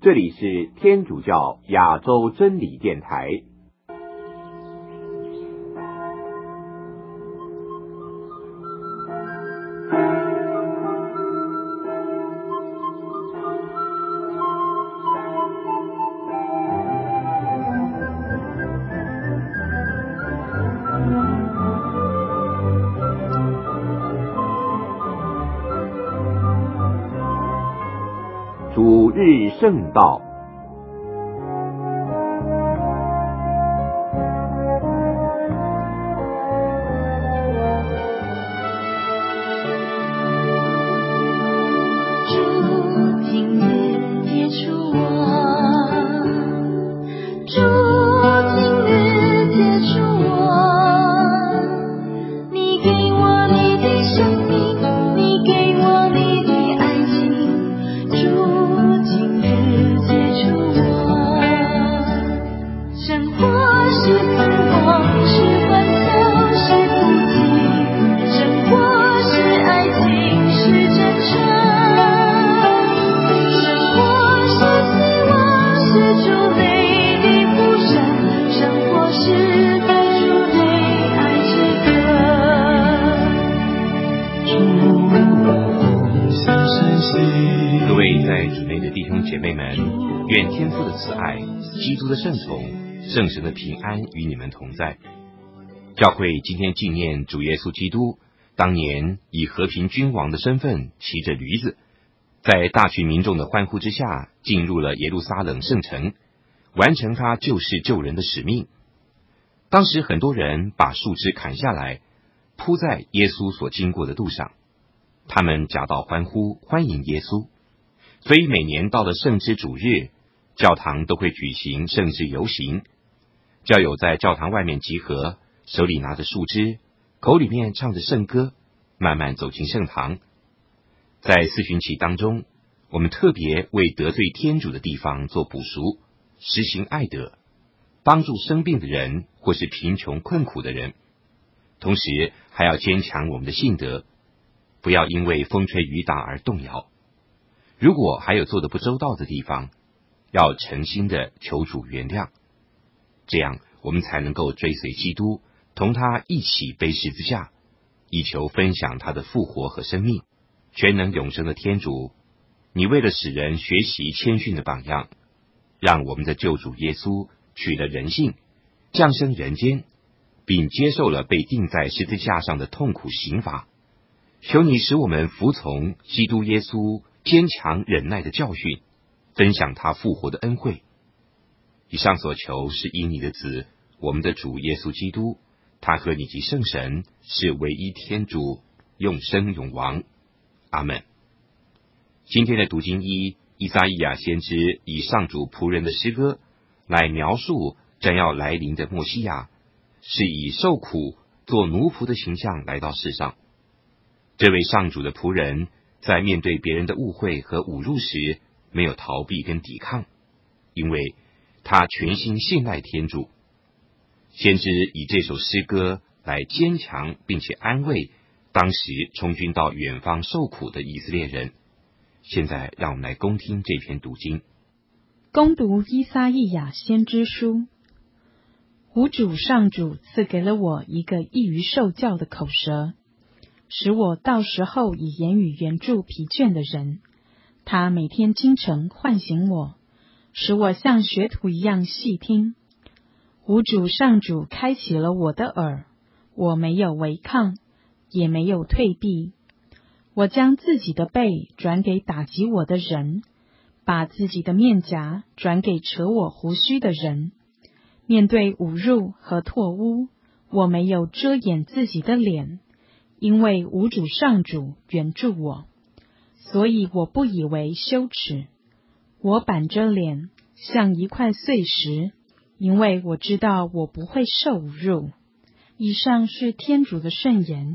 这里是天主教亚洲真理电台。主日圣道，各位在主内的弟兄姐妹们，愿天父的慈爱、基督的圣宠、圣神的平安与你们同在。教会今天纪念主耶稣基督当年以和平君王的身份骑着驴子，在大群民众的欢呼之下进入了耶路撒冷圣城，完成他救世救人的使命。当时很多人把树枝砍下来铺在耶稣所经过的路上，他们夹道欢呼欢迎耶稣。所以每年到了圣枝主日，教堂都会举行圣枝游行，教友在教堂外面集合，手里拿着树枝，口里面唱着圣歌，慢慢走进圣堂。在四旬期当中，我们特别为得罪天主的地方做补赎，实行爱德，帮助生病的人或是贫穷困苦的人，同时还要坚强我们的信德，不要因为风吹雨打而动摇。如果还有做得不周到的地方，要诚心的求主原谅，这样我们才能够追随基督，同他一起背十字架，以求分享他的复活和生命。全能永生的天主，你为了使人学习谦逊的榜样，让我们的救主耶稣取了人性，降生人间，并接受了被钉在十字架上的痛苦刑罚。求你使我们服从基督耶稣坚强忍耐的教训，分享他复活的恩惠。以上所求是因你的子，我们的主耶稣基督，他和你及圣神是唯一天主，永生永王。阿们。今天的读经一，依撒意亚先知以上主仆人的诗歌来描述将要来临的默西亚，是以受苦做奴仆的形象来到世上。这位上主的仆人在面对别人的误会和侮辱时，没有逃避跟抵抗，因为他全心信赖天主。先知以这首诗歌来坚强并且安慰当时充军到远方受苦的以色列人。现在让我们来恭听这篇读经。 恭读依撒意亚先知书。吾主上主赐给了我一个易于受教的口舌，使我到时候以言语援助疲倦的人。他每天清晨唤醒我，使我像学徒一样细听。吾主上主开启了我的耳，我没有违抗，也没有退避。我将自己的背转给打击我的人，把自己的面颊转给扯我胡须的人。面对侮辱和唾污，我没有遮掩自己的脸，因为吾主上主援助我，所以我不以为羞耻。我板着脸，像一块碎石，因为我知道我不会受侮辱。以上是天主的圣言。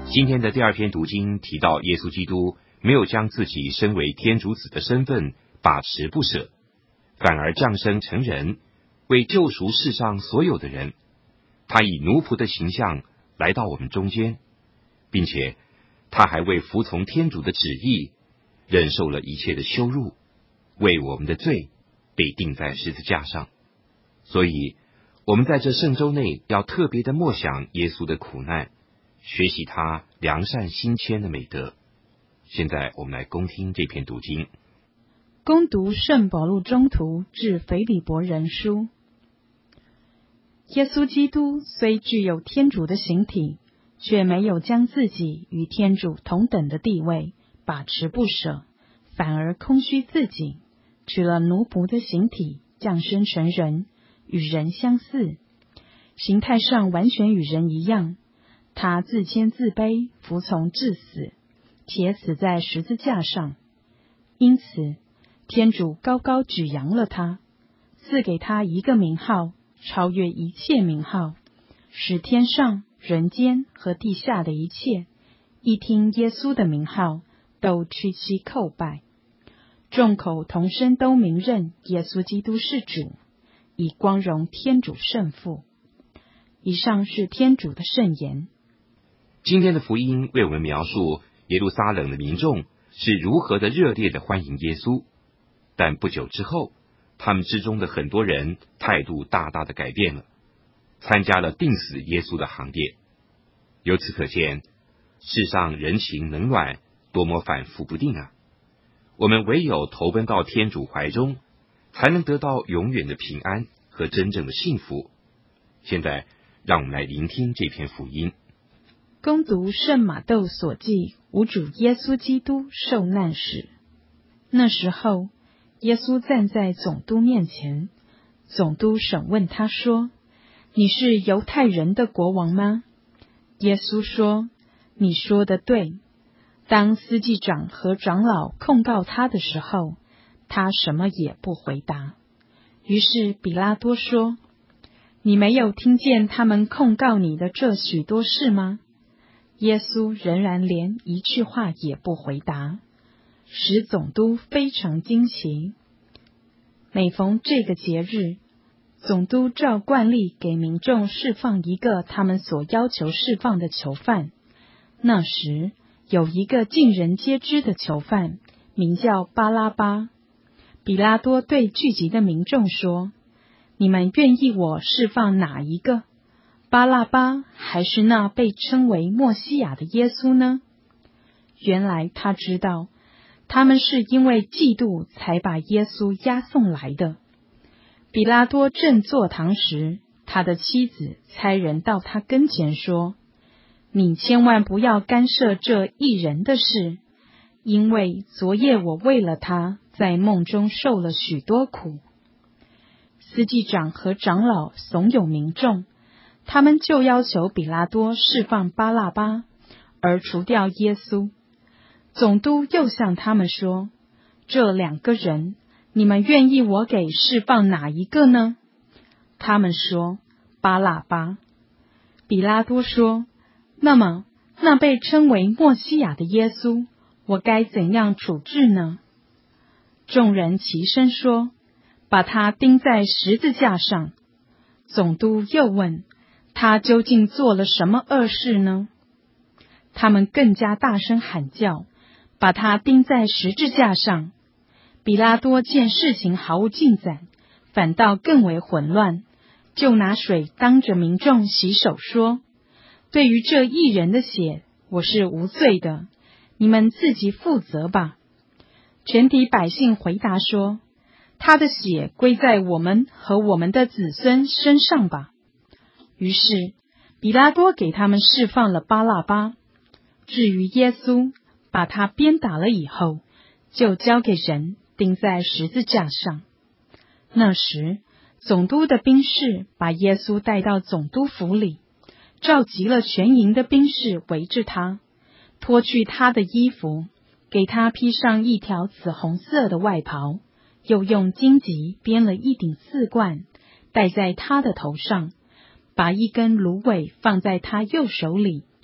今天的第二篇读经提到，耶稣基督没有将自己身为天主子的身份把持不舍，反而降生成人，为救赎世上所有的人。他以奴仆的形象来到我们中间，并且他还为服从天主的旨意，忍受了一切的羞辱，为我们的罪被钉在十字架上。所以我们在这圣周内要特别的默想耶稣的苦难，学习他良善心谦的美德。现在我们来恭听这篇读经。 恭读圣保禄宗徒致腓立伯人书。耶稣基督虽具有天主的形体，却没有将自己与天主同等的地位把持不舍，反而空虚自己，取了奴仆的形体，降生成人，与人相似，形态上完全与人一样。他自谦自卑，服从至死，且死在十字架上。因此天主高高举扬了他，赐给他一个名号，超越一切名号，使天上、人间和地下的一切，一听耶稣的名号，都屈膝叩拜。众口同声都明认耶稣基督是主，以光荣天主圣父。以上是天主的圣言。 今天的福音为我们描述耶路撒冷的民众是如何的热烈的欢迎耶稣，但不久之后，他们之中的很多人态度大大的改变了，参加了钉死耶稣的行列。由此可见，世上人情冷暖多么反复不定啊！我们唯有投奔到天主怀中，才能得到永远的平安和真正的幸福。现在让我们来聆听这篇福音。 恭读圣马窦所记吾主耶稣基督受难史。那时候，耶稣站在总督面前，总督审问他说：“你是犹太人的国王吗？”耶稣说：“你说的对。”当司祭长和长老控告他的时候，他什么也不回答。于是比拉多说：“你没有听见他们控告你的这许多事吗？”耶稣仍然连一句话也不回答，使总督非常惊奇。每逢这个节日，总督照惯例给民众释放一个他们所要求释放的囚犯。那时有一个尽人皆知的囚犯，名叫巴拉巴。比拉多对聚集的民众说：“你们愿意我释放哪一个？巴拉巴还是那被称为默西亚的耶稣呢？”原来他知道，他们是因为嫉妒才把耶稣押送来的。比拉多正坐堂时，他的妻子差人到他跟前说：“你千万不要干涉这一人的事，因为昨夜我为了他在梦中受了许多苦。”司祭长和长老怂恿民众，他们就要求比拉多释放巴拉巴，而除掉耶稣。总督又向他们说：“这两个人，你们愿意我给释放哪一个呢？”他们说：“巴拉巴。”比拉多说：“那么，那被称为默西亚的耶稣，我该怎样处置呢？”众人齐声说：“把他钉在十字架上。”总督又问：“他究竟做了什么恶事呢？”他们更加大声喊叫，把他钉在十字架上。比拉多见事情毫无进展，反倒更为混乱，就拿水当着民众洗手，说：“对于这一人的血，我是无罪的，你们自己负责吧。”全体百姓回答说：“他的血归在我们和我们的子孙身上吧。”于是比拉多给他们释放了巴拉巴。至于耶稣，把他鞭打了以后，就交给人钉在十字架上。那时总督的兵士把耶稣带到总督府里，召集了全营的兵士围着他，脱去他的衣服，给他披上一条紫红色的外袍，又用荆棘编了一顶刺冠，戴在他的头上，把一根芦苇放在他右手里，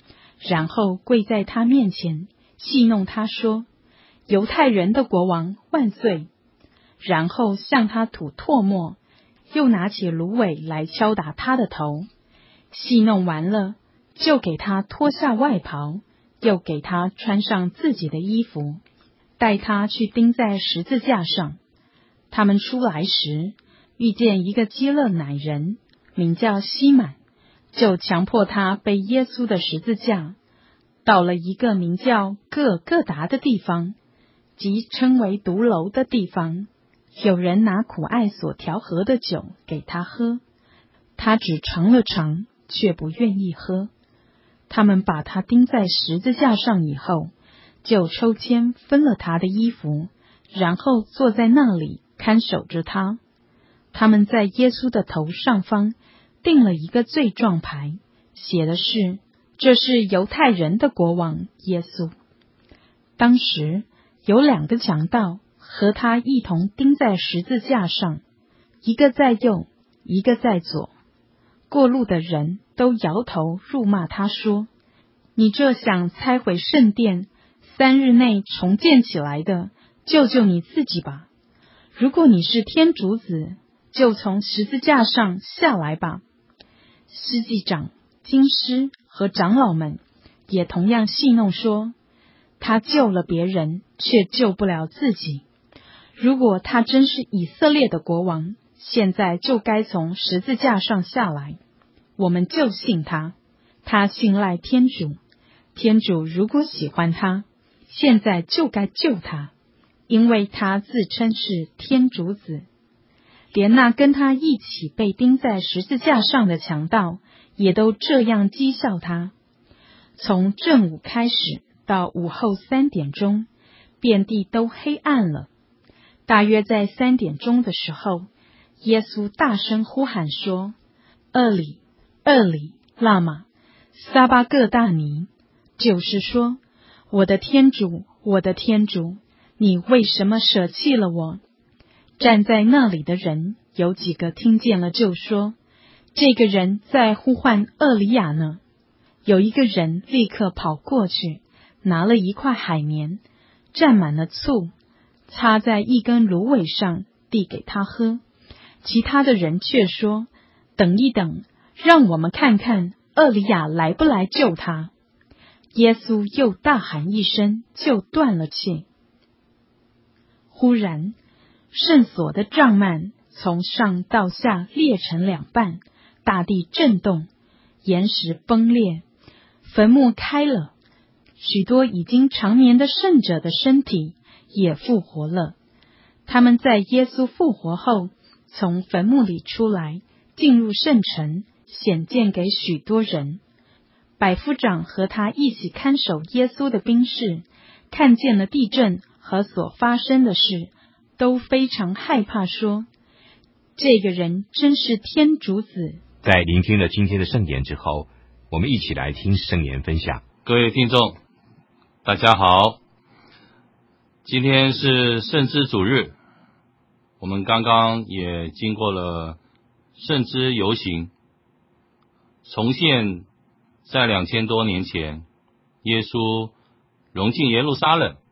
然后跪在他面前，戏弄他说：犹太人的国王万岁！然后向他吐唾沫，又拿起芦苇来敲打他的头。戏弄完了，就给他脱下外袍，又给他穿上自己的衣服，带他去钉在十字架上。他们出来时，遇见一个基勒乃人，名叫西满，就强迫他背耶稣的十字架，到了一个名叫各各达的地方，即称为独楼的地方。有人拿苦艾所调和的酒给他喝，他只尝了尝，却不愿意喝。他们把他钉在十字架上以后，就抽签分了他的衣服，然后坐在那里看守着他。他们在耶稣的头上方钉了一个罪状牌，写的是：这是犹太人的国王耶稣。当时有2个强盗和他一同钉在十字架上，一个在右，一个在左。过路的人都摇头辱骂他说：你这想拆毁圣殿，3日内重建起来的，救救你自己吧！如果你是天主子，就从十字架上下来吧。司祭长、经师和长老们也同样戏弄说：他救了别人，却救不了自己。如果他真是以色列的国王，现在就该从十字架上下来，我们就信他。他信赖天主，天主如果喜欢他，现在就该救他，因为他自称是天主子。连那跟他一起被钉在十字架上的强盗也都这样讥笑他。从正午开始到午后3点钟，遍地都黑暗了。大约在3点钟的时候，耶稣大声呼喊说：厄里，厄里，拉玛，撒巴各大尼，就是说，我的天主，我的天主，你为什么舍弃了我？站在那里的人有几个听见了，就说：这个人在呼唤厄里亚呢。有一个人立刻跑过去，拿了一块海绵，蘸满了醋，插在一根芦苇上，递给他喝。其他的人却说：等一等，让我们看看厄里亚来不来救他。耶稣又大喊一声，就断了气。忽然，圣所的帐幔从上到下裂成2半，大地震动，岩石崩裂，坟墓开了，许多已经长眠的圣者的身体也复活了。他们在耶稣复活后，从坟墓里出来，进入圣城，显见给许多人。百夫长和他一起看守耶稣的兵士，看见了地震和所发生的事，都非常害怕，说：这个人真是天主子。 在聆听了今天的圣言之后，我们一起来听圣言分享。 各位听众，大家好，今天是圣枝主日，我们刚刚也经过了圣枝游行，重现在2000多年前耶稣融进耶路撒冷，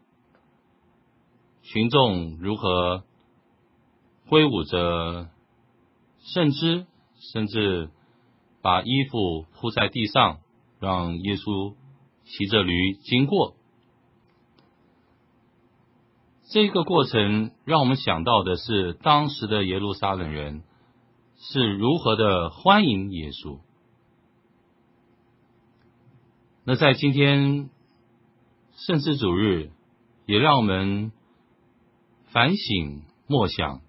群众如何挥舞着圣枝，甚至把衣服铺在地上，让耶稣骑着驴经过。这个过程让我们想到的是当时的耶路撒冷人是如何的欢迎耶稣。那在今天圣枝主日，也让我们反省默想，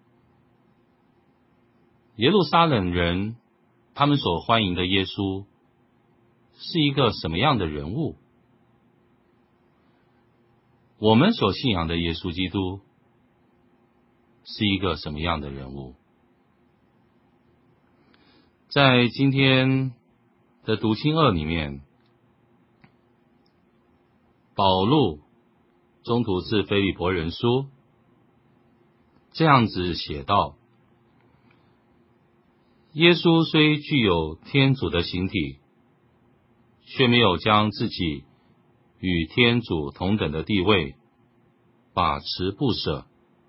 耶路撒冷人他们所欢迎的耶稣是一个什么样的人物？我们所信仰的耶稣基督是一个什么样的人物？在今天的读经2里面，保禄中途至腓利伯人书这样子写道：耶稣虽具有天主的形体， 却没有将自己与天主同等的地位把持不舍，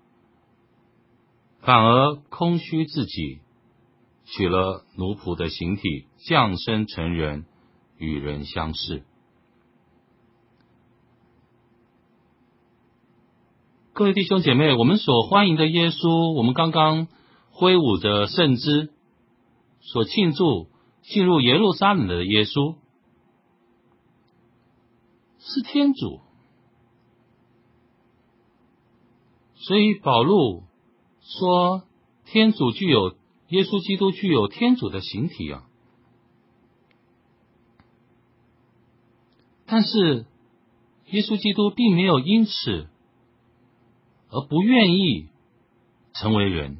反而空虚自己，取了奴仆的形体，降生成人，与人相似。各位弟兄姐妹，我们所欢迎的耶稣，我们刚刚挥舞着圣枝所庆祝进入耶路撒冷的耶稣，是天主。所以保禄说耶稣基督具有天主的形体啊。但是耶稣基督并没有因此而不愿意成为人。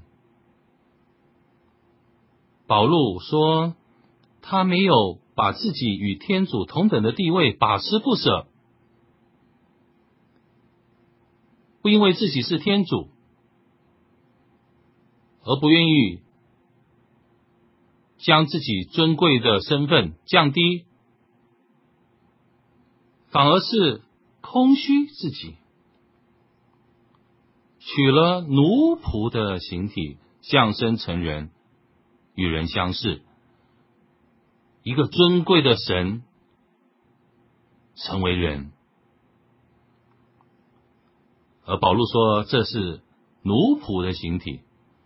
保禄说他没有把自己与天主同等的地位把持不舍，不因为自己是天主而不愿意将自己尊贵的身份降低，反而是空虚自己，取了奴仆的形体，降生成人，与人相似。一个尊贵的神成为人，而保禄说这是奴仆的形体。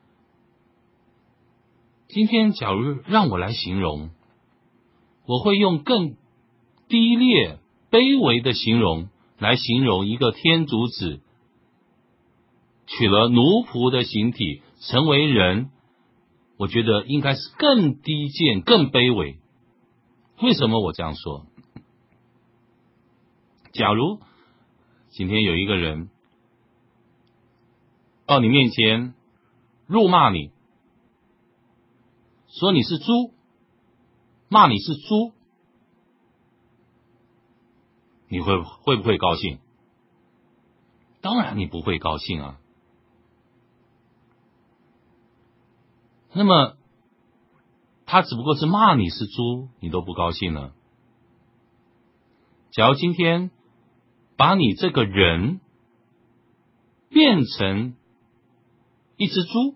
今天假如让我来形容，我会用更低劣卑微的形容来形容一个天主子取了奴仆的形体成为人，我觉得应该是更低贱更卑微。为什么我这样说？假如今天有一个人到你面前辱骂你，说你是猪，骂你是猪，你会不会高兴？当然你不会高兴啊。那么他只不过是骂你是猪，你都不高兴了。假如今天把你这个人变成一只猪，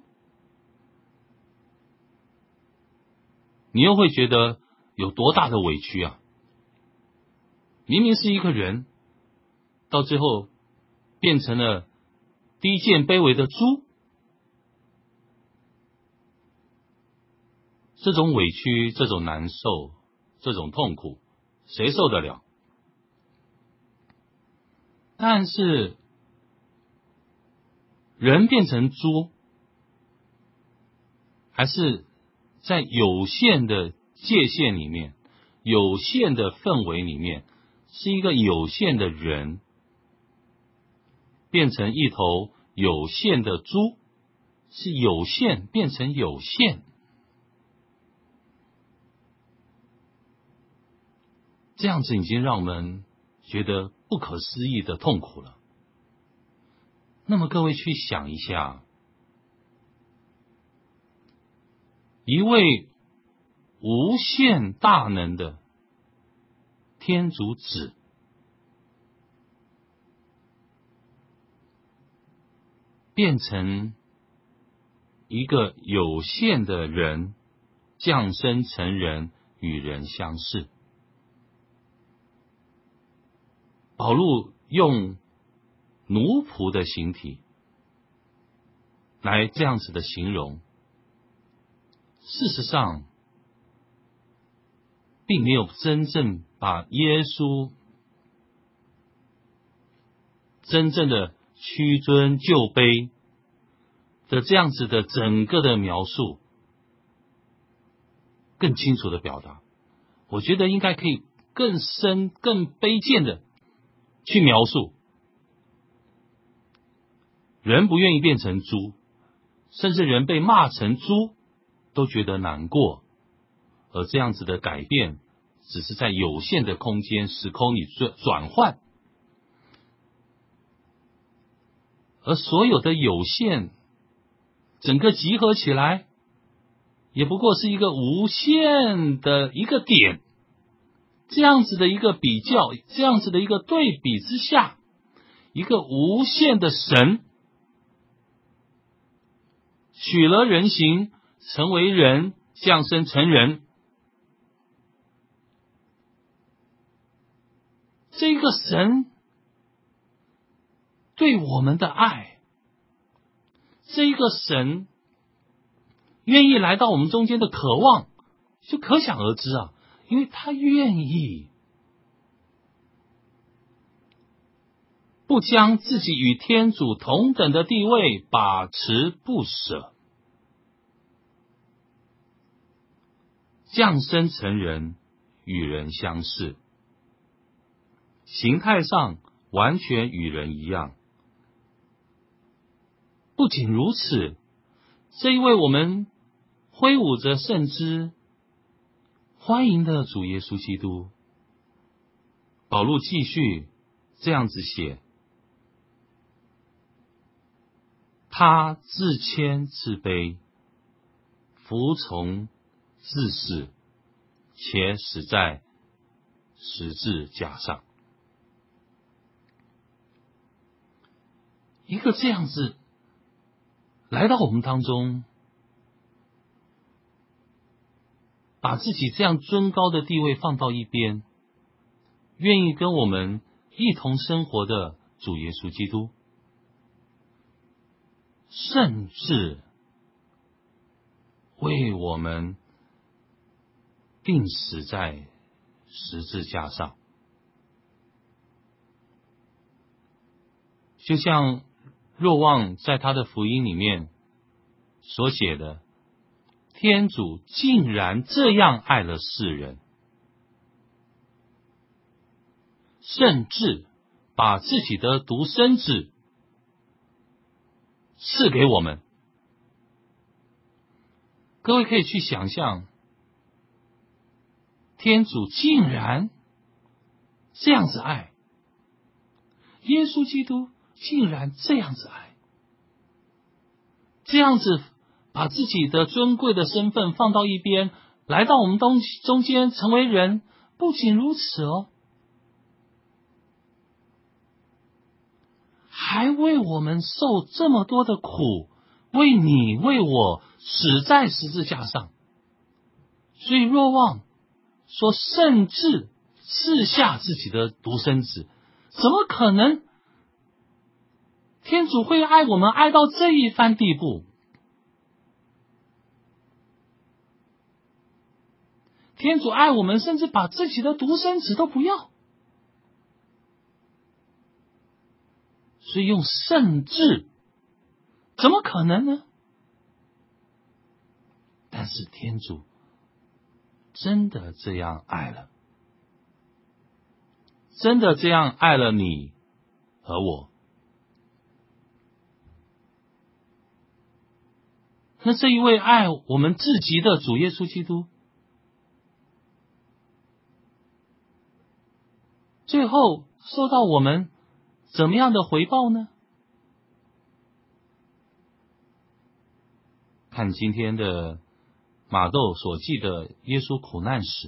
你又会觉得有多大的委屈啊？明明是一个人，到最后变成了低贱卑微的猪，这种委屈，这种难受，这种痛苦，谁受得了？但是人变成猪，还是在有限的界限里面，有限的氛围里面，是一个有限的人变成一头有限的猪，是有限变成有限，这样子已经让我们觉得不可思议的痛苦了。那么各位去想一下，一位无限大能的天主子，变成一个有限的人，降生成人，与人相似。保禄用奴仆的形体来这样子的形容，事实上并没有真正把耶稣真正的屈尊就卑的这样子的整个的描述更清楚的表达。我觉得应该可以更深更卑贱的去描述，人不愿意变成猪，甚至人被骂成猪都觉得难过，而这样子的改变只是在有限的空间时空里转换，而所有的有限整个集合起来也不过是一个无限的一个点， 这样子的一个比较，这样子的一个对比之下，一个无限的神取了人形，成为人，降生成人。这个神对我们的爱，这个神愿意来到我们中间的渴望，就可想而知啊，因为他愿意不将自己与天主同等的地位把持不舍，降生成人，与人相似，形态上完全与人一样。不仅如此，这一位我们挥舞着圣枝欢迎的主耶稣基督，保禄继续这样子写，他自谦自卑，服从自死，且死在十字架上。一个这样子来到我们当中，把自己这样尊高的地位放到一边，愿意跟我们一同生活的主耶稣基督，甚至为我们钉死在十字架上。就像若望在他的福音里面所写的，天主竟然这样爱了世人，甚至把自己的独生子赐给我们。各位可以去想象，天主竟然这样子爱，耶稣基督竟然这样子爱，这样子把自己的尊贵的身份放到一边，来到我们中间成为人。不仅如此哦，还为我们受这么多的苦，为你为我死在十字架上。所以若望说，甚至赐下自己的独生子，怎么可能天主会爱我们爱到这一番地步？天主爱我们，甚至把自己的独生子都不要。所以用甚至，怎么可能呢？但是天主真的这样爱了，真的这样爱了你和我。那这一位爱我们至极的主耶稣基督，最后受到我们怎么样的回报呢？看今天的马窦所记的耶稣苦难史。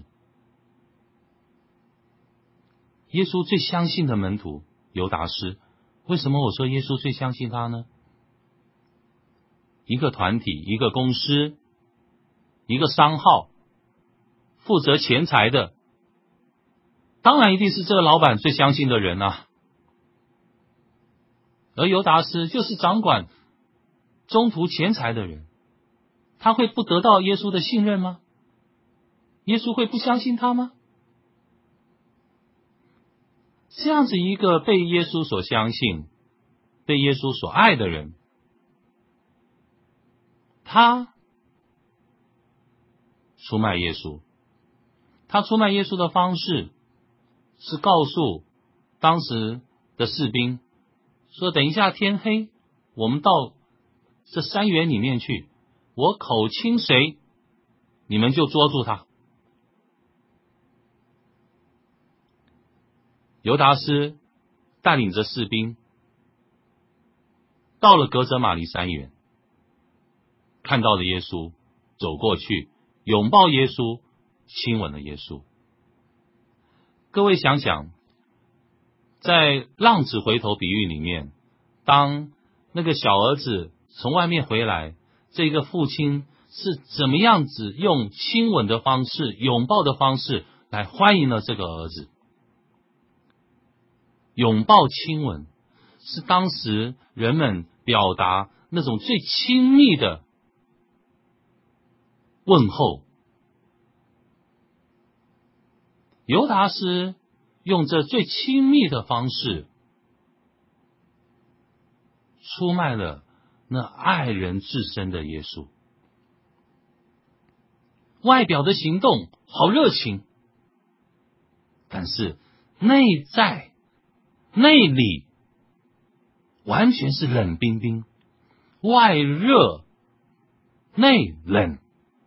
耶稣最相信的门徒犹达斯，为什么我说耶稣最相信他呢？一个团体，一个公司，一个商号，负责钱财的，当然一定是这个老板最相信的人啊。而犹达斯就是掌管中途钱财的人，他会不得到耶稣的信任吗？耶稣会不相信他吗？这样子一个被耶稣所相信、被耶稣所爱的人，他出卖耶稣。他出卖耶稣的方式是告诉当时的士兵说，等一下天黑，我们到这山园里面去，我口亲谁，你们就捉住他。犹达斯带领着士兵到了革责玛黎山园，看到了耶稣，走过去拥抱耶稣，亲吻了耶稣。 各位想想，在浪子回头比喻里面，当那个小儿子从外面回来，这个父亲是怎么样子用亲吻的方式、拥抱的方式来欢迎了这个儿子。拥抱亲吻是当时人们表达那种最亲密的问候。犹达斯用这最亲密的方式出卖了那爱人至深的耶稣。外表的行动好热情，但是内在内里完全是冷冰冰，外热内冷。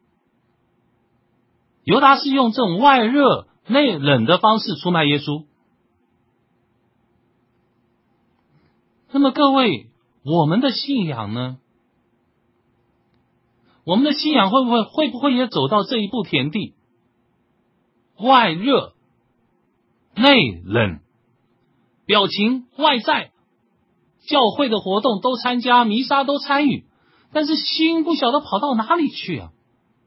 犹达斯用这种外热内冷的方式出卖耶稣。那么各位，我们的信仰呢？我们的信仰会不会也走到这一步田地？外热内冷，表情外在，教会的活动都参加，弥撒都参与，但是心不晓得跑到哪里去啊？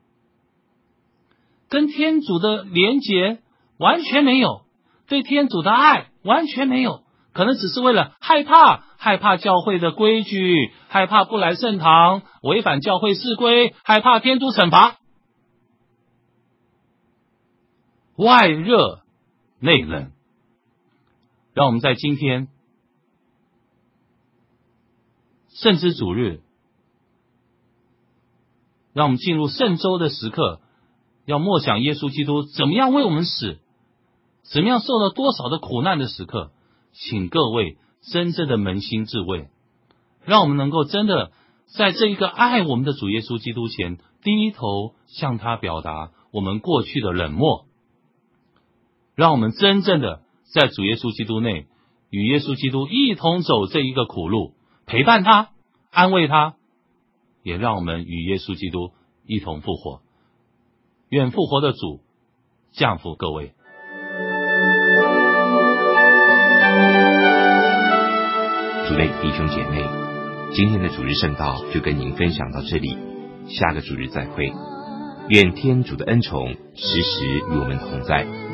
跟天主的连结完全没有，对天主的爱完全没有，可能只是为了害怕教会的规矩，害怕不来圣堂，违反教会誓规，害怕天主惩罚。外热内冷。让我们在今天圣之主日，让我们进入圣周的时刻，要默想耶稣基督怎么样为我们死，怎么样受了多少的苦难的时刻，请各位真正的扪心自问，让我们能够真的在这一个爱我们的主耶稣基督前低头向他表达我们过去的冷漠，让我们真正的在主耶稣基督内与耶稣基督一同走这一个苦路，陪伴他，安慰他，也让我们与耶稣基督一同复活。愿复活的主降福各位。 主内弟兄姐妹，今天的主日圣道就跟您分享到这里，下个主日再会。愿天主的恩宠时时与我们同在。